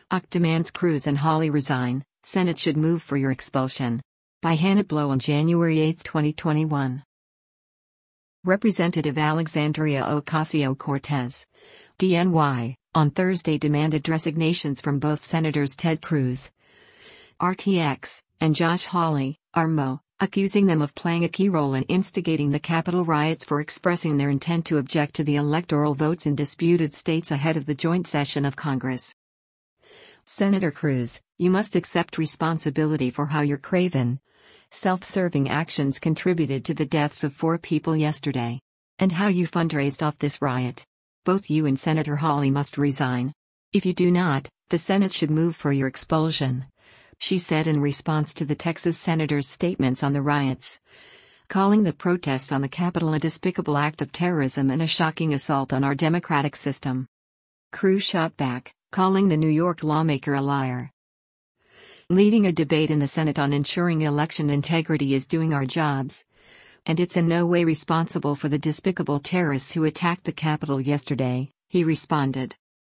Demands Cruz and Hawley resign, Senate should move for your expulsion. By Hannah Blow on January 8, 2021. Representative Alexandria Ocasio-Cortez, DNY, on Thursday demanded resignations from both Senators Ted Cruz, RTX, and Josh Hawley, RMO, accusing them of playing a key role in instigating the Capitol riots for expressing their intent to object to the electoral votes in disputed states ahead of the joint session of Congress. Senator Cruz, you must accept responsibility for how your craven, self-serving actions contributed to the deaths of 4 people yesterday. And how you fundraised off this riot. Both you and Senator Hawley must resign. If you do not, the Senate should move for your expulsion, she said in response to the Texas senator's statements on the riots, calling the protests on the Capitol a despicable act of terrorism and a shocking assault on our democratic system. Cruz shot back, calling the New York lawmaker a liar. Leading a debate in the Senate on ensuring election integrity is doing our jobs, and it's in no way responsible for the despicable terrorists who attacked the Capitol yesterday, he responded.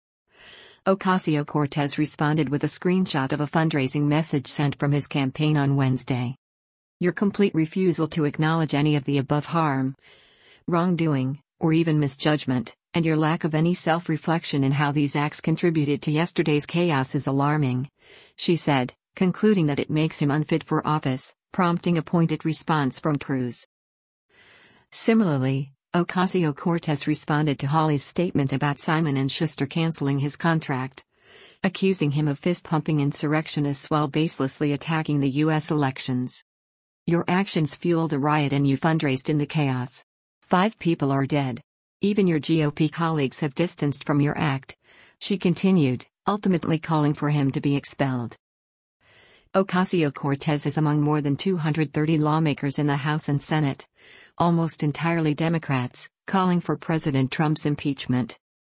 Ocasio-Cortez responded with a screenshot of a fundraising message sent from his campaign on Wednesday. Your complete refusal to acknowledge any of the above harm, wrongdoing, or even misjudgment, and your lack of any self-reflection in how these acts contributed to yesterday's chaos is alarming, she said, concluding that it makes him unfit for office, prompting a pointed response from Cruz. Similarly, Ocasio-Cortez responded to Hawley's statement about Simon & Schuster canceling his contract, accusing him of fist-pumping insurrectionists while baselessly attacking the U.S. elections. Your actions fueled a riot and you fundraised in the chaos. 5 people are dead. Even your GOP colleagues have distanced from your act, she continued, ultimately calling for him to be expelled. Ocasio-Cortez is among more than 230 lawmakers in the House and Senate, almost entirely Democrats, calling for President Trump's impeachment.